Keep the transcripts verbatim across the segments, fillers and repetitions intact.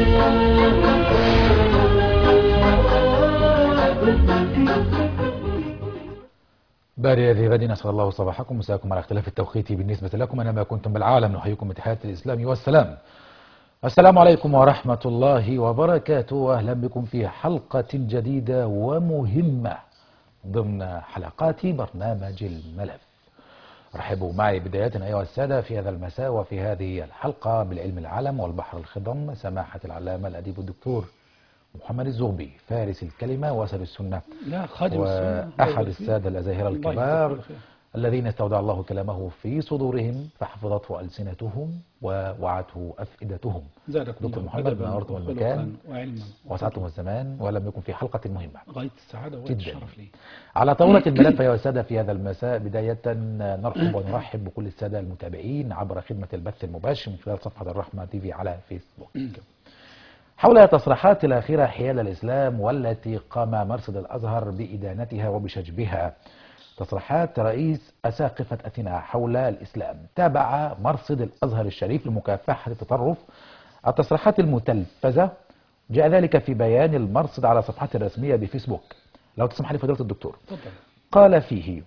باري ذي غد أسأل الله صباحكم مساكم على اختلاف التوقيت بالنسبة لكم أنا ما كنتم بالعالم نحييكم بتحيات الإسلام والسلام. السلام عليكم ورحمة الله وبركاته. أهلا بكم في حلقة جديدة ومهمة ضمن حلقات برنامج الملف. رحبوا معي بداية أيها السادة في هذا المساء وفي هذه الحلقة بالعلم العلم والبحر الخضم سماحة العلامة الأديب الدكتور محمد الزغبي فارس الكلمة واسد السنة لا خادم السنة وأحد السادة الأزاهرة الكبار الذين استودع الله كلامه في صدورهم فحفظته ألسنتهم ووعته أفئدتهم. دكتور محمد نورتم المكان وسعتم الزمان ولم يكن في حلقة مهمة غاية السعادة والشرف لي. على طاولة الملف يا السادة في هذا المساء بداية نرحب ونرحب بكل السادة المتابعين عبر خدمة البث المباشر من خلال صفحة الرحمة تي في على فيسبوك. حول التصريحات الأخيرة حيال الإسلام والتي قام مرصد الأزهر بإدانتها وبشجبها، تصريحات رئيس أساقفة أثينا حول الإسلام. تابع مرصد الأزهر الشريف لمكافحة التطرف التصريحات المتلفزة، جاء ذلك في بيان المرصد على صفحته الرسمية بفيسبوك. لو تسمح لي فضيلة الدكتور. قال فيه: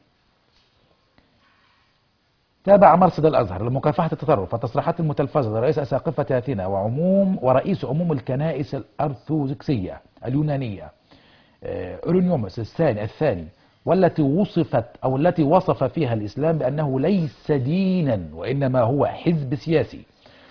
تابع مرصد الأزهر لمكافحة التطرف التصريحات المتلفزة لرئيس أساقفة أثينا وعموم ورئيس عموم الكنائس الأرثوذكسية اليونانية أورينيوموس الثاني الثاني والتي وصفت أو التي وصف فيها الإسلام بأنه ليس دينا وإنما هو حزب سياسي،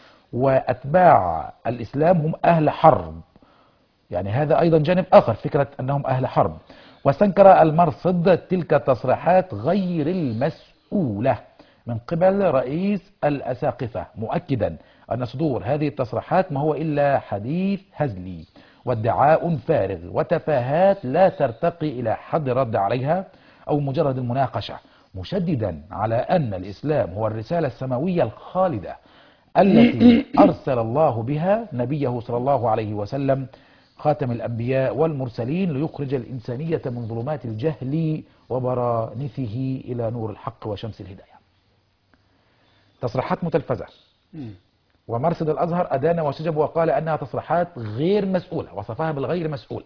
وأتباع الإسلام هم أهل حرب. يعني هذا أيضا جانب آخر، فكرة أنهم أهل حرب. واستنكر المرصد تلك التصريحات غير المسؤولة من قبل رئيس الأساقفة، مؤكدا أن صدور هذه التصريحات ما هو إلا حديث هزلي وادعاء فارغ وتفاهات لا ترتقي إلى حد رد عليها أو مجرد المناقشة، مشددا على أن الإسلام هو الرسالة السماوية الخالدة التي أرسل الله بها نبيه صلى الله عليه وسلم خاتم الأنبياء والمرسلين ليخرج الإنسانية من ظلمات الجهل وبرانثه إلى نور الحق وشمس الهداية. تصريحات متلفزة، ومرصد الأزهر أدان وشجب وقال أنها تصريحات غير مسؤولة، وصفها بالغير مسؤولة،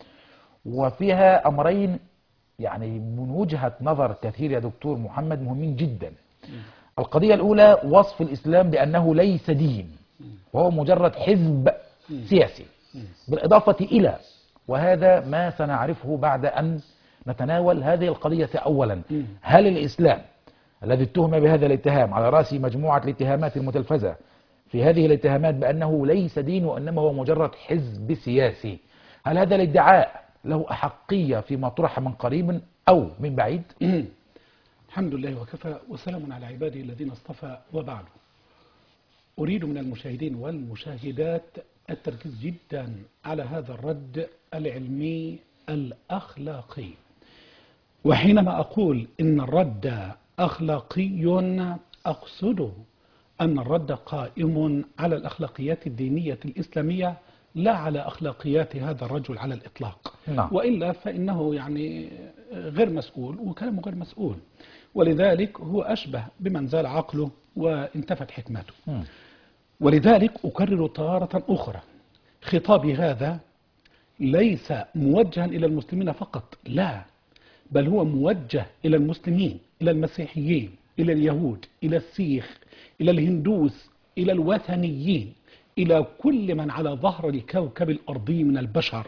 وفيها أمرين يعني من وجهة نظر كثير يا دكتور محمد مهمين جدا. القضية الأولى وصف الإسلام بأنه ليس دين وهو مجرد حزب سياسي، بالإضافة إلى، وهذا ما سنعرفه بعد أن نتناول هذه القضية أولا، هل الإسلام الذي اتهم بهذا الاتهام على رأس مجموعة الاتهامات المتلفزة في هذه الاتهامات بأنه ليس دين وإنما هو مجرد حزب سياسي، هل هذا الادعاء له أحقية فيما طرح من قريب أو من بعيد؟ الحمد لله وكفى وسلام على عباده الذين اصطفى، وبعد. أريد من المشاهدين والمشاهدات التركيز جدا على هذا الرد العلمي الأخلاقي. وحينما أقول إن الرد أخلاقي أقصده أن الرد قائم على الأخلاقيات الدينية الإسلامية لا على أخلاقيات هذا الرجل على الإطلاق. نعم. وإلا فإنه يعني غير مسؤول وكلامه غير مسؤول، ولذلك هو أشبه بمن زال عقله وانتفت حكمته. م. ولذلك أكرر تارة أخرى، خطابي هذا ليس موجها إلى المسلمين فقط، لا، بل هو موجه إلى المسلمين، إلى المسيحيين، إلى اليهود، إلى السيخ، إلى الهندوس، إلى الوثنيين، إلى كل من على ظهر الكوكب الأرضي من البشر.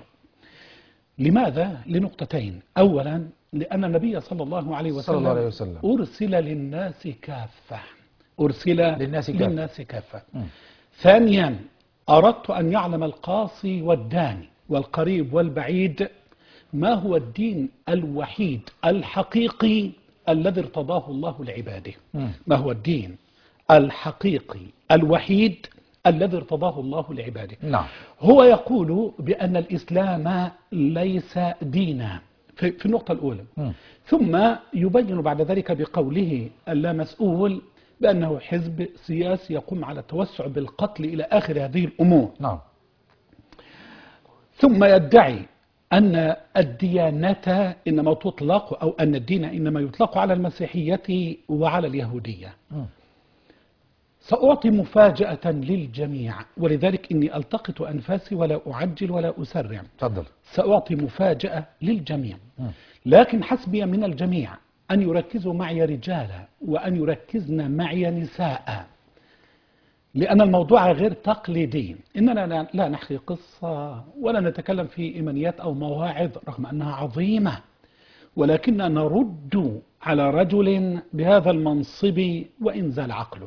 لماذا؟ لنقطتين. أولا، لأن النبي صلى الله عليه وسلم, الله عليه وسلم أرسل للناس كافة، أرسل للناس كافة, للناس كافة. ثانيا، أردت أن يعلم القاصي والداني والقريب والبعيد ما هو الدين الوحيد الحقيقي الذي ارتضاه الله لعباده. ما هو الدين الحقيقي الوحيد الذي ارتضاه الله لعباده. نعم. هو يقول بأن الإسلام ليس دينا في النقطة الأولى. م. ثم يبين بعد ذلك بقوله اللامسؤول بأنه حزب سياسي يقوم على التوسع بالقتل إلى آخر هذه الأمور. نعم. ثم يدعي أن الديانة إنما تطلق، أو أن الدين إنما يطلق على المسيحية وعلى اليهودية. م. سأعطي مفاجأة للجميع، ولذلك إني ألتقط أنفاسي ولا أعجل ولا أسرع. تفضل. سأعطي مفاجأة للجميع، لكن حسبي من الجميع أن يركزوا معي رجالا وأن يركزن معي نساء، لأن الموضوع غير تقليدي. إننا لا نحكي قصة ولا نتكلم في إيمانيات أو مواعظ رغم أنها عظيمة، ولكننا نرد على رجل بهذا المنصب وإن زال عقله.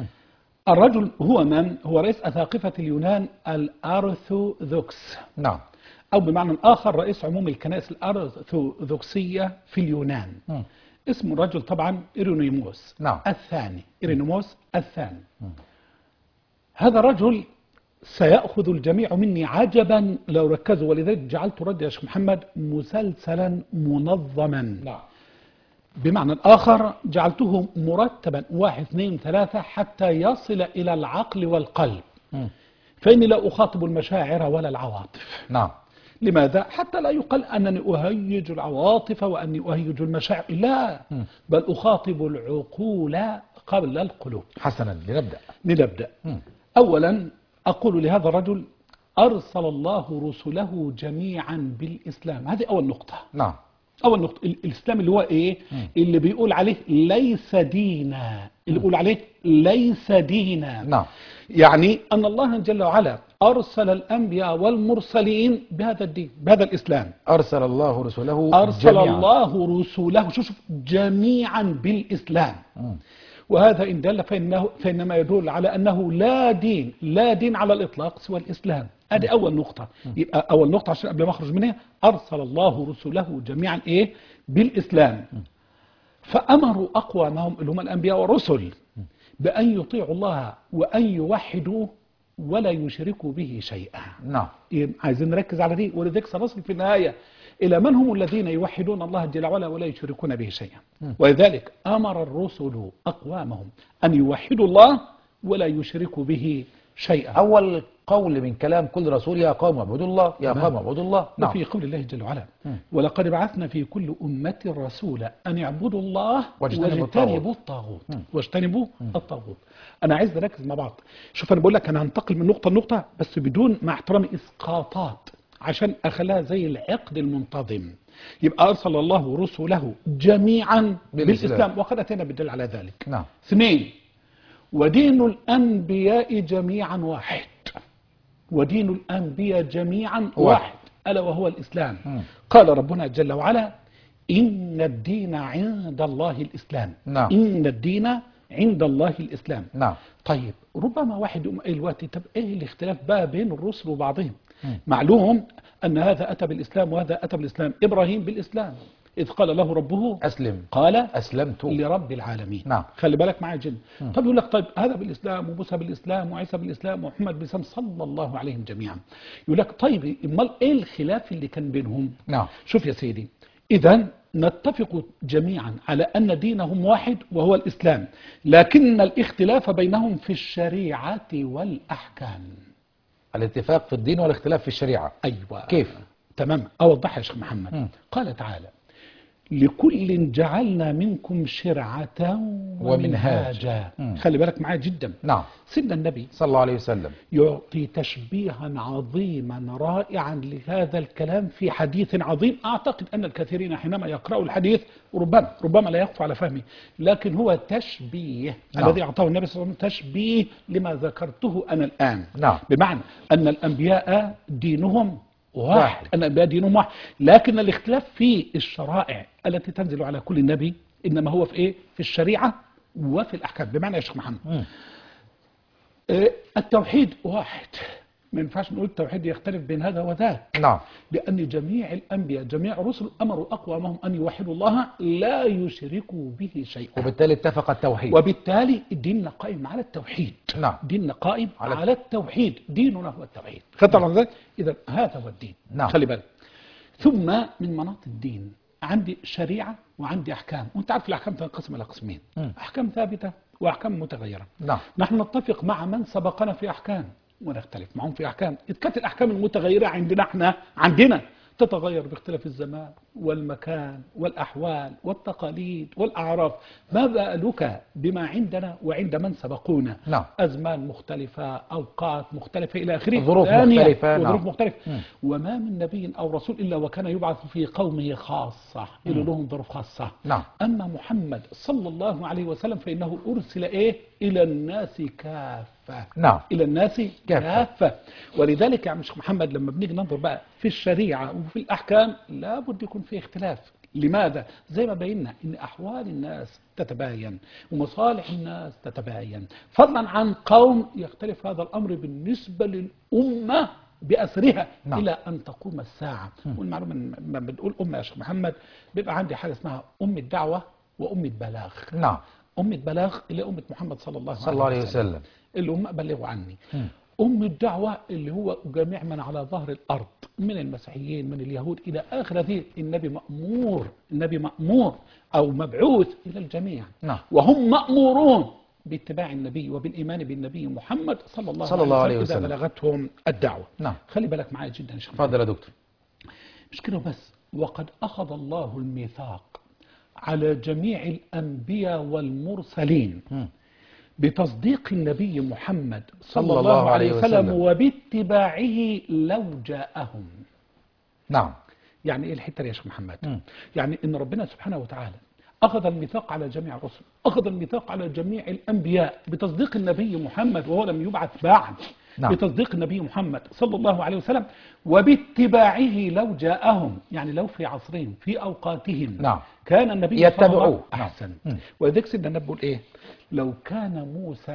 الرجل هو من؟ هو رئيس أساقفة اليونان الأرثوذكس، نعم، أو بمعنى آخر رئيس عموم الكنائس الأرثوذكسية في اليونان. م. اسم الرجل طبعا إيرينيموس نعم. الثاني، إيرينيموس الثاني. م. هذا الرجل سيأخذ الجميع مني عجبا لو ركزوا، ولذلك جعلت رد يا شيخ محمد مسلسلا منظما. نعم. بمعنى آخر جعلته مرتبا واحد اثنين ثلاثة حتى يصل إلى العقل والقلب. م. فإني لا أخاطب المشاعر ولا العواطف. نعم. لماذا؟ حتى لا يقال أنني أهيج العواطف وأني أهيج المشاعر، لا، م. بل أخاطب العقول قبل القلوب. حسنا، لنبدأ. لنبدأ. م. أولا أقول لهذا الرجل أرسل الله رسله جميعا بالإسلام. هذه أول نقطة. نعم. أول نقطة، الإسلام اللي هو إيه؟ م. اللي بيقول عليه ليس دينا، اللي بيقول عليه ليس دينا. نعم. يعني أن الله جل وعلا أرسل الأنبياء والمرسلين بهذا الدين، بهذا الإسلام. أرسل الله رسله أرسل جميعا. الله رسله شوف شوف جميعا بالإسلام. م. وهذا إن دل فإنه فإنما يدل على أنه لا دين لا دين على الإطلاق سوى الإسلام. هذه أول نقطة. يبقى أول نقطة عشان قبل ما أخرج منها، أرسل الله رسله جميعا إيه؟ بالإسلام. فأمروا أقوامهم اللي هم الأنبياء والرسل بأن يطيعوا الله وأن يوحدوه ولا يشركوا به شيئا. نعم. عايزين نركز على دي، ولذلك سنصل في النهاية إلى من هم الذين يوحدون الله جل وعلا ولا يشركون به شيئا. ولذلك أمر الرسل أقوامهم أن يوحدوا الله ولا يشركوا به شيئا. أول قول من كلام كل رسول يا قوم اعبدوا الله، يا قوم اعبدوا الله. نعم. وفي قول الله جل وعلا ولقد بعثنا في كل أمة رسولا أن يعبدوا الله واجتنبوا الطاغوت واجتنبوا الطاغوت. أنا عايز نركز مع بعض. شوف أنا بقول لك أنا هنتقل من نقطة لنقطة بس بدون مع احترام إسقاطات عشان أخليها زي العقد المنتظم. يبقى أرسل الله رسله جميعا بالإسلام, بالإسلام. وقد أتينا بالدليل على ذلك. نعم. اثنين، ودين الأنبياء جميعا واحد. ودين الأنبياء جميعا واحد, واحد. ألا وهو الإسلام. م. قال ربنا جل وعلا إن الدين عند الله الإسلام. نعم. إن الدين عند الله الإسلام. نعم. طيب ربما واحد يقوم قايل دلوقتي طب إيه الاختلاف بقى بين الرسل وبعضهم؟ م. معلوم أن هذا أتى بالإسلام وهذا أتى بالإسلام. إبراهيم بالإسلام إذ قال له ربه أسلم قال أسلمت لرب العالمين. نعم. خلي بالك معي جدا. طب يقول لك طيب هذا بالإسلام وموسى بالإسلام وعيسى بالإسلام ومحمد بالإسلام صلى الله عليهم جميعا. يقول لك طيب امال إيه الخلاف اللي كان بينهم؟ نعم. شوف يا سيدي، إذا نتفق جميعا على أن دينهم واحد وهو الإسلام، لكن الاختلاف بينهم في الشريعة والأحكام. الاتفاق في الدين والاختلاف في الشريعة. أيوة. كيف؟ تمام. أوضحها يا شيخ محمد. م. قال تعالى لكل جعلنا منكم شرعة ومنهاجا. خلي بالك معايا جدا. نعم. سيدنا النبي صلى الله عليه وسلم يعطي تشبيها عظيما رائعا لهذا الكلام في حديث عظيم. أعتقد أن الكثيرين حينما يقرأوا الحديث ربما ربما لا يخفى على فهمه، لكن هو تشبيه. نعم. الذي أعطاه النبي صلى الله عليه وسلم تشبيه لما ذكرته أنا الآن. نعم. بمعنى أن الأنبياء دينهم واحد، أن الأنبياء دينهم واحد، لكن الاختلاف في الشرائع التي تنزل على كل نبي إنما هو في إيه؟ في الشريعة وفي الأحكام. بمعنى يا شيخ محمد م. التوحيد واحد، ما ينفعش نقول التوحيد يختلف بين هذا وذاك. نعم. لأن جميع الأنبياء جميع الرسل أمروا أقوامهم أن يوحدوا الله لا يشركوا به شيئا، وبالتالي اتفق التوحيد، وبالتالي ديننا قائم على التوحيد. نعم. ديننا قائم على, على التوحيد، ديننا هو التوحيد. خدت على ذلك؟ إذا هذا هو الدين. نعم. خلي بالك. ثم من مناط الدين عندي شريعة وعندي أحكام، وأنت عارف الأحكام تنقسم إلى قسمين، أحكام ثابتة وأحكام متغيرة. نعم. نحن نتفق مع من سبقنا في أحكام ونختلف معهم في أحكام. إذ كانت الأحكام المتغيرة عندنا احنا عندنا تتغير باختلاف الزمان والمكان والأحوال والتقاليد والأعراف. ما بالك بما عندنا وعند من سبقونا؟ نعم. أزمان مختلفة، أوقات مختلفة إلى آخره، ظروف ثانية، مختلفة. وظروف نعم. مختلفة. مم. وما من نبي أو رسول إلا وكان يبعث في قومه خاصة، إلى لهم ظروف خاصة. نعم. أما محمد صلى الله عليه وسلم فإنه أرسل إيه؟ إلى الناس كافة. نعم. إلى الناس كافة. كافة. ولذلك يا عم شيخ محمد لما بنيجي ننظر بقى في الشريعة وفي الأحكام لابد يكون فيه اختلاف. لماذا؟ زي ما بينا إن أحوال الناس تتباين ومصالح الناس تتباين، فضلا عن قوم يختلف هذا الأمر بالنسبة للأمة بأسرها. نعم. إلى أن تقوم الساعة. والمعلومة لما بنقول أمة يا شيخ محمد بيبقى عندي حاجة اسمها أم الدعوة وأم البلاغ. نعم. أم البلاغ اللي أمة محمد صلى الله, صلى الله عليه وسلم، اللي هم بلغوا عني. مم. أم الدعوة اللي هو جميع من على ظهر الأرض من المسيحيين من اليهود إلى آخر هذه. النبي مأمور، النبي مأمور أو مبعوث إلى الجميع. نعم. وهم مأمورون باتباع النبي وبالإيمان بالنبي محمد صلى الله, صلى الله عليه عليه وسلم إذا بلغتهم الدعوة. نعم. خلي بالك معايا جدا يا شيخ. تفضل يا دكتور. مش كده بس، وقد أخذ الله الميثاق على جميع الأنبياء والمرسلين مم. بتصديق النبي محمد صلى, صلى الله عليه وسلم, وسلم وباتباعه لو جاءهم. نعم. يعني ايه الحته دي يا شيخ محمد؟ مم. يعني ان ربنا سبحانه وتعالى اخذ الميثاق على جميع الرسل، اخذ الميثاق على جميع الانبياء بتصديق النبي محمد وهو لم يبعث بعد. نعم. بتصديق النبي محمد صلى الله عليه وسلم وباتباعه لو جاءهم، يعني لو في عصرهم في اوقاتهم. نعم. كان النبي يتبعوه. احسن. نعم. ولذلك سيدنا النبي بيقول ايه؟ لو كان موسى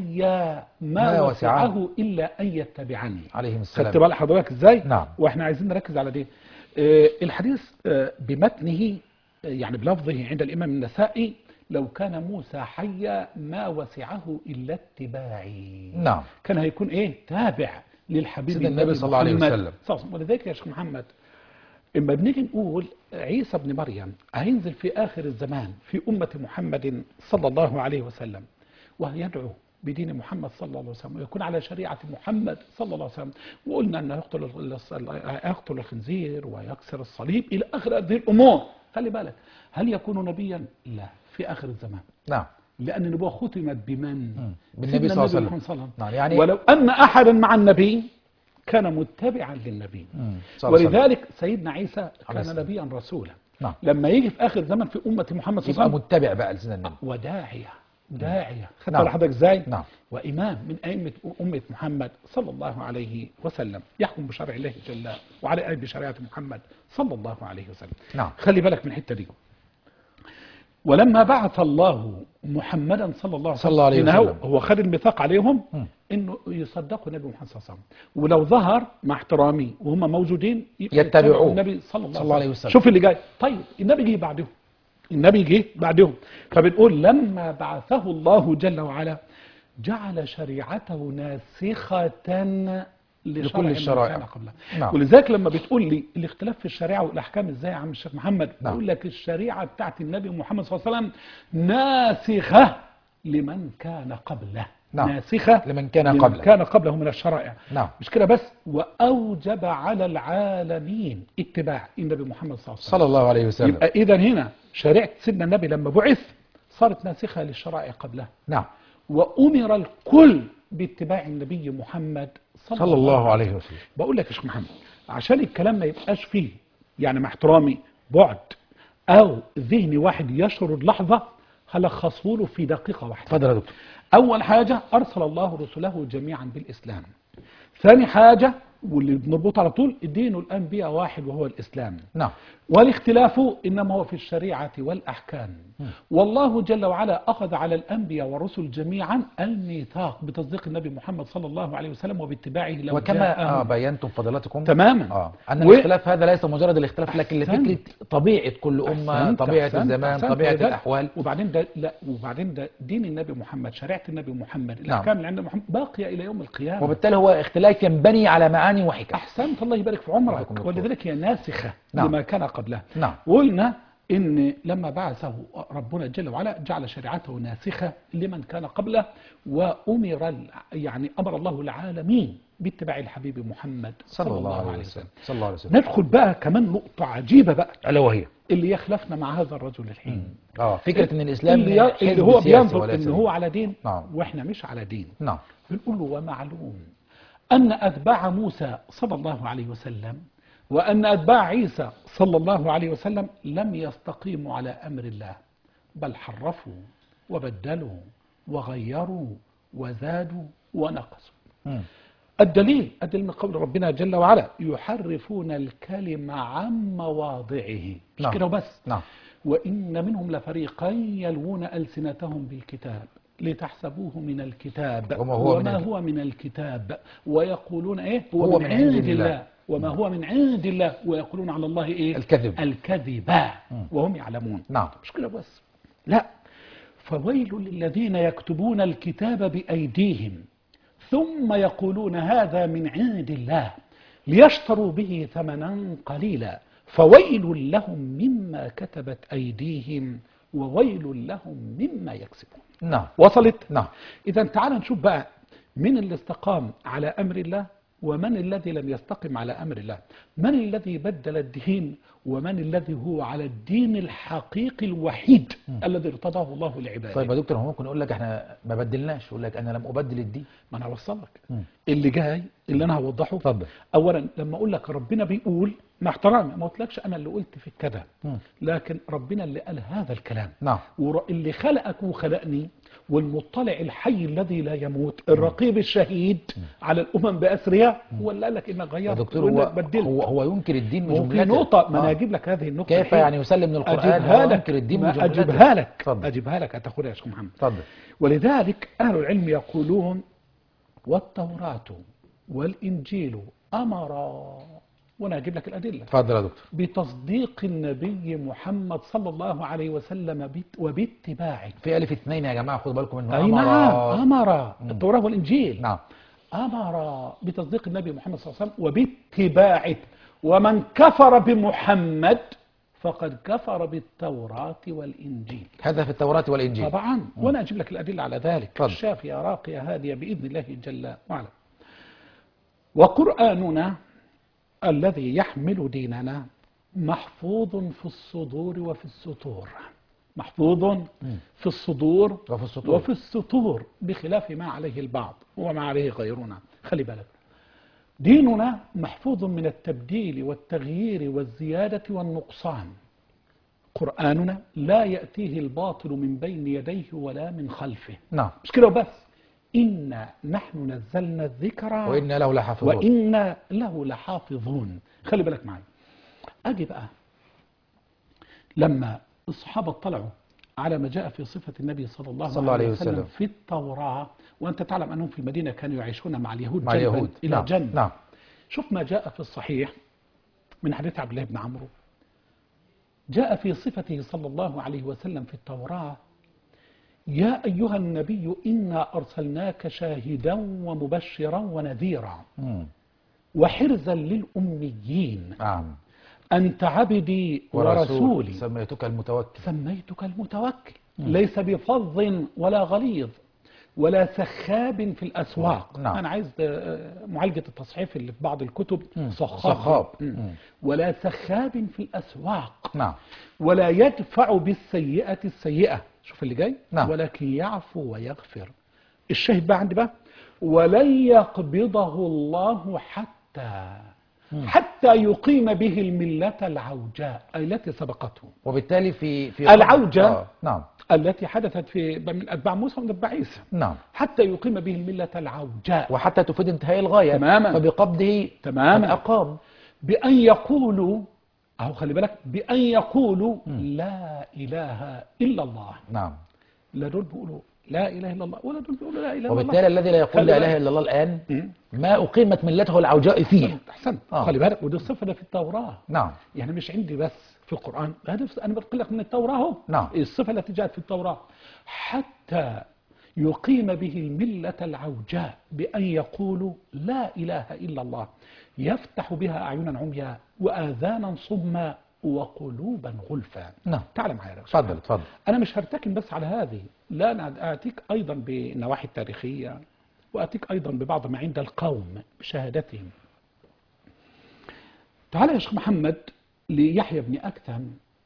حيا ما, ما وسعه وسعه الا ان يتبعني. عليه السلام. خدت بال حضرتك ازاي؟ نعم. واحنا عايزين نركز على دي. آه الحديث آه بمتنه آه يعني بلفظه عند الامام النسائي: لو كان موسى حيا ما وسعه الا اتباعي. نعم. كان هيكون ايه؟ تابع للحبيب سيدنا النبي صلى الله عليه وسلم. ولذلك يا شيخ محمد اما بنيجي نقول عيسى ابن مريم هينزل في اخر الزمان في امه محمد صلى الله عليه وسلم ويدعو بدين محمد صلى الله عليه وسلم ويكون على شريعه محمد صلى الله عليه وسلم، وقلنا انه يقتل يقتل الخنزير ويكسر الصليب الى اخر هذه الامور. خلي بالك، هل يكون نبيا؟ لا، في اخر الزمان. نعم. لان النبوه ختمت بمن؟ بالنبي صلى الله عليه وسلم. نعم. يعني ولو ان احدا مع النبي كان متبعا للنبي. ولذلك سيدنا عيسى كان نبيا رسولا. نعم. لما يجي في اخر زمن في امه محمد صلى الله عليه وسلم يبقى متبع بقى لسيدنا النبي وداعيه داعيه. خدت نعم. بالك حضرتك ازاي؟ نعم. وامام من ائمه امه محمد صلى الله عليه وسلم يحكم بشرع الله جل وعلا اي بشريعه محمد صلى الله عليه وسلم. نعم. خلي بالك من الحته دي. ولما بعث الله محمدا صلى الله عليه وسلم, صلى الله عليه وسلم. هو خد الميثاق عليهم م. انه يصدقوا النبي محمد صلى الله عليه وسلم، ولو ظهر مع احترامي وهم موجودين يتبعوه النبي صلى الله, صلى الله عليه وسلم. شوف اللي جاي. طيب النبي جه بعدهم، النبي جه بعدهم، فبنقول لما بعثه الله جل وعلا جعل شريعته ناسخة لكل الشرائع قبلها. نعم. ولذلك لما بتقول لي الاختلاف في الشريعه والاحكام ازاي يا عم الشيخ محمد؟ نعم. بقول لك الشريعه بتاعت النبي محمد صلى الله عليه وسلم ناسخه لمن كان قبله. نعم. ناسخه لمن كان لمن قبله كان قبله من الشرائع. نعم. مش كده بس، واوجب على العالمين اتباع النبي محمد صلى الله عليه وسلم. صلى الله عليه وسلم. يبقى اذا هنا شريعه سيدنا النبي لما بعث صارت ناسخه للشرائع قبلها. نعم. وامر الكل باتباع النبي محمد صلى, صلى الله عليه وسلم. بقول لك يا شيخ محمد عشان الكلام ما يبقاش فيه يعني مع احترامي بعد او ذهني واحد يشعر اللحظه، هلخصه له في دقيقه واحده. اتفضل يا دكتور. اول حاجه ارسل الله رسله جميعا بالاسلام. ثاني حاجه واللي بنربطها على طول دين الانبياء واحد وهو الاسلام. نعم. والاختلاف انما هو في الشريعه والاحكام. م. والله جل وعلا اخذ على الانبياء والرسل جميعا الميثاق بتصديق النبي محمد صلى الله عليه وسلم وباتباعه لو وكما آه بينتم فضيلتكم تماما آه. ان و... الاختلاف هذا ليس مجرد الاختلاف لكن لفكره طبيعه كل امه، أحسنت طبيعه أحسنت الزمان، أحسنت طبيعه وده. الاحوال. وبعدين ده لا وبعدين ده دين النبي محمد، شريعه النبي محمد، الاحكام اللي عند محمد باقيه الى يوم القيامه، وبالتالي هو اختلاف ينبني على معاني وحكم. احسنت الله يبارك في عمرك. ولذلك هي ناسخه نعم. لما كان قبلها. نعم. قلنا ان لما بعثه ربنا جل وعلا جعل شريعته ناسخه لمن كان قبله، وامر يعني امر الله العالمين باتباع الحبيب محمد صلى الله عليه وسلم صلى الله عليه وسلم. ندخل بقى كمان نقطة عجيبة بقى، ألا وهي اللي يخلفنا مع هذا الرجل الحين. اه فكرة ان الاسلام اللي, ي... اللي حزب هو سياسي بينظر وليس ان هو دين. على دين نعم. واحنا مش على دين. نعم. بنقول له ومعلوم ان اتباع موسى صلى الله عليه وسلم وان اتباع عيسى صلى الله عليه وسلم لم يستقيموا على امر الله، بل حرفوا وبدلوا وغيروا وزادوا ونقصوا. مم. الدليل الدليل من قول ربنا جل وعلا يحرفون الكلم عن مواضعه، مش نعم. كده وبس. نعم. وإن منهم لفريقا يلوون ألسنتهم بالكتاب لتحسبوه من الكتاب وما هو وما من هو من الكتاب ويقولون إيه هو, هو من, من عند عند الله, الله. وما هو من عند الله ويقولون على الله إيه الكذب. الكذب وهم يعلمون. نعم. مش كده بس، لا، فويل للذين يكتبون الكتاب بأيديهم ثم يقولون هذا من عند الله ليشتروا به ثمنا قليلا فويل لهم مما كتبت أيديهم وويل لهم مما يكسبون. نعم. وصلت؟ نعم. إذا تعال نشوف بقى من اللي استقام على أمر الله ومن الذي لم يستقم على أمر الله، من الذي بدل الدين ومن الذي هو على الدين الحقيقي الوحيد م. الذي ارتضاه الله لعباده. طيب يا دكتور، هو ممكن يقول لك احنا ما بدلناش، يقول لك انا لم ابدل الدين. ما انا هوصل لك م. اللي جاي اللي انا هوضحه. اتفضل. اولا لما اقول لك ربنا بيقول مع احترامي ما قلتلكش انا اللي قلت في كذا، م. لكن ربنا اللي قال هذا الكلام. نعم. واللي خلقك وخلقني والمطلع الحي الذي لا يموت الرقيب الشهيد على الامم باسرها هو اللي قال لك انك غيرت يا دكتور، هو, بدلت. هو هو ينكر الدين وفي بجملته. نقطه ما انا آه. هجيب لك هذه النقطه كيف الحين. يعني يسلم من القران اجيبها لك وينكر الدين بجملته؟ اجيبها لك اتفضل. اجيبها لك هتاخدها يا شيخ محمد. اتفضل. ولذلك اهل العلم يقولون والتوراة والإنجيل أمرا، وأنا أجيب لك الأدلة. اتفضل يا دكتور. بتصديق النبي محمد صلى الله عليه وسلم وباتباعه. في ألف اثنين يا جماعة، خدوا بالكم إنه أي أمر. نعم، أمر التوراة والإنجيل. نعم. أمر بتصديق النبي محمد صلى الله عليه وسلم وباتباعه، ومن كفر بمحمد فقد كفر بالتوراة والإنجيل. هذا في التوراة والإنجيل طبعا. مم. وأنا أجيب لك الأدلة على ذلك. طبعا. الشافية راقية هادية بإذن الله جل وعلا. وقرآننا الذي يحمل ديننا محفوظ في الصدور وفي السطور. محفوظ مم. في الصدور وفي السطور. وفي السطور بخلاف ما عليه البعض وما عليه غيرنا. خلي بالك، ديننا محفوظ من التبديل والتغيير والزيادة والنقصان. قرآننا لا يأتيه الباطل من بين يديه ولا من خلفه. نعم. مش كده وبس، إنا نحن نزلنا الذكر وإنا له لحافظون. وإنا له لحافظون. خلي بالك معي. أجي بقى لما الصحابة طلعوا على ما جاء في صفة النبي صلى الله, صلى الله عليه وسلم, وسلم في التوراة، وأنت تعلم أنهم في المدينة كانوا يعيشون مع اليهود مع اليهود إلى نعم. جنب. نعم. شوف ما جاء في الصحيح من حديث عبد الله بن عمرو، جاء في صفته صلى الله عليه وسلم في التوراة: يا أيها النبي إنا أرسلناك شاهدا ومبشرا ونذيرا مم. وحرزا للأميين. نعم. أنت عبدي ورسولي سميتك المتوكل. سميتك المتوكل. مم. ليس بفظ ولا غليظ ولا سخاب في الأسواق. نعم. أنا عايز معالجة التصحيف اللي في بعض الكتب صخاب, صخاب. ولا سخاب في الأسواق. نعم. ولا يدفع بالسيئة السيئة. شوف اللي جاي. نعم. ولكن يعفو ويغفر. الشاهد بقى عندي بقى: ولن يقبضه الله حتى مم. حتى يقيم به الملة العوجاء التي سبقته. وبالتالي في في العوجاء آه. نعم. التي حدثت في من أتباع موسى ومن أتباع عيسى. نعم. حتى يقيم به الملة العوجاء، وحتى تفيد انتهاء الغاية. تماما. فبقبضه تماما أقام. بأن يقولوا، أهو خلي بالك، بأن يقولوا مم. لا إله إلا الله. نعم. لا دول بيقولوا لا إله إلا الله ولا دول بيقولوا لا إله إلا الله. وبالتالي الذي لا يقول لا إله إلا الله الآن مم. ما أقيمت ملته العوجاء فيه. أحسنت. آه. خلي بالك، ودي الصفة في التوراة. نعم. يعني مش عندي بس في القرآن، هذا أنا بقول لك من التوراة اهو. نعم. الصفة التي جاءت في التوراة: حتى يقيم به الملة العوجاء بأن يقولوا لا إله إلا الله، يفتح بها أعينا عميا وآذانا صما وقلوبا غلفا. نعم. تعال معايا. تفضل تفضل. أنا مش هرتكن بس على هذه، لا، أنا آتيك أيضا بالنواحي التاريخية وأتيك أيضا ببعض ما عند القوم بشهادتهم. تعال يا شيخ محمد ليحيى بن أكثم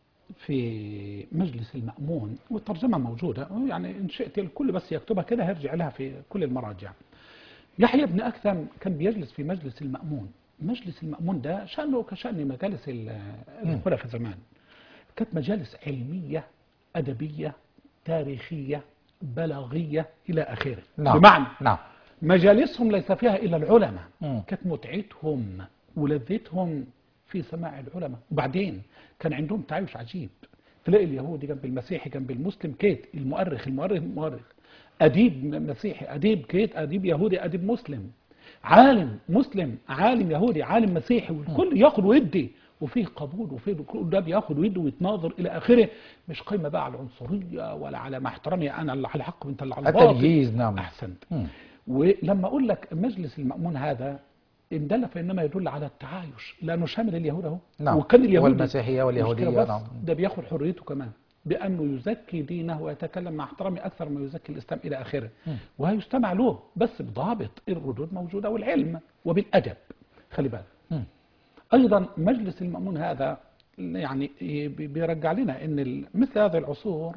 في مجلس المأمون، والترجمة موجودة يعني إن شئت الكل بس يكتبها كده هيرجع لها في كل المراجع. يحيى بن أكثم كان بيجلس في مجلس المأمون. مجلس المأمون ده شأنه كشأن مجالس الخلفاء زمان، كانت مجالس علمية أدبية تاريخية بلاغية إلى آخره. نعم. بمعنى نعم. مجالسهم ليس فيها إلا العلماء، مم. كانت متعتهم ولذتهم في سماع العلماء. وبعدين كان عندهم تعايش عجيب، تلاقي اليهودي جنب المسيحي جنب المسلم كيت، المؤرخ المؤرخ المؤرخ، أديب مسيحي أديب كيت، أديب يهودي أديب مسلم، عالم مسلم عالم يهودي عالم مسيحي، والكل ياخد ويدي وفيه قبول وفيه كل ده بياخد ويدي ويتناظر الى اخره. مش قايمه بقى على العنصريه ولا على ما احترامي انا اللي على الحق وانت اللي على الباطل. التمييز. نعم. احسنت. مم. ولما اقول لك مجلس المأمون هذا ان دل فانما يدل على التعايش، لانه شامل اليهود اهو. نعم. وكان اليهود والمسيحيه واليهوديه. بس نعم. ده بياخد حريته كمان بانه يزكي دينه ويتكلم مع احترامي اكثر ما يزكي الاسلام الى اخره. مم. وهيستمع له بس بضابط الردود موجوده والعلم وبالادب. خلي بالك. مم. أيضا مجلس المأمون هذا يعني بيرجع لنا أن مثل هذه العصور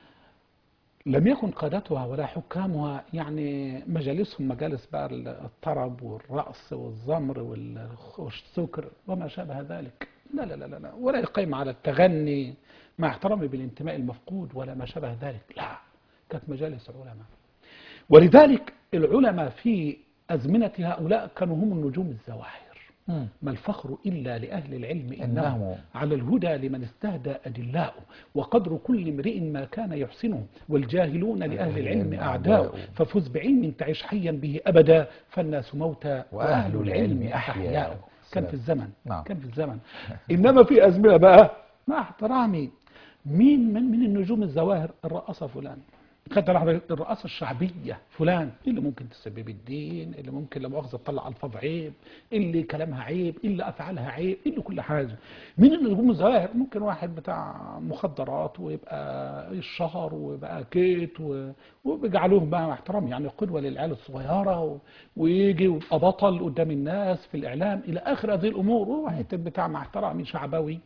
لم يكن قادتها ولا حكامها يعني مجالسهم مجالس بقى الطرب والرقص والزمر والسكر وما شابه ذلك. لا لا لا لا، ولا يقيم على التغني مع احترامي بالانتماء المفقود ولا ما شابه ذلك. لا، كانت مجالس علماء. ولذلك العلماء في أزمنة هؤلاء كانوا هم النجوم الزواهر. ما الفخر إلا لأهل العلم إنه, إنه على الهدى لمن استهدى أدلاء، وقدر كل امرئ ما كان يحسنه، والجاهلون لأهل العلم أعداء، ففز بعلم تعيش حيا به أبدا، فالناس موتى وأهل العلم أحياء. كان في الزمن. نعم. كان في الزمن. إنما في أزمنة بقى مع احترامي مين من من النجوم الزواهر؟ الرقاصة فلان، خدت لحظة الرقاصة الشعبية فلان اللي ممكن تسبب الدين، اللي ممكن لا مؤاخذة تطلع ألفاظ عيب، اللي كلامها عيب، اللي أفعالها عيب، اللي كل حاجة. من النجوم الظواهر ممكن واحد بتاع مخدرات ويبقى الشهر ويبقى كيت وبيجعلوهم بقى احترام يعني قدوة للعيال الصغيرة، ويجي ويبقى بطل قدام الناس في الإعلام إلى آخر هذه الأمور. وواحد بتاع مع احترامي شعبوي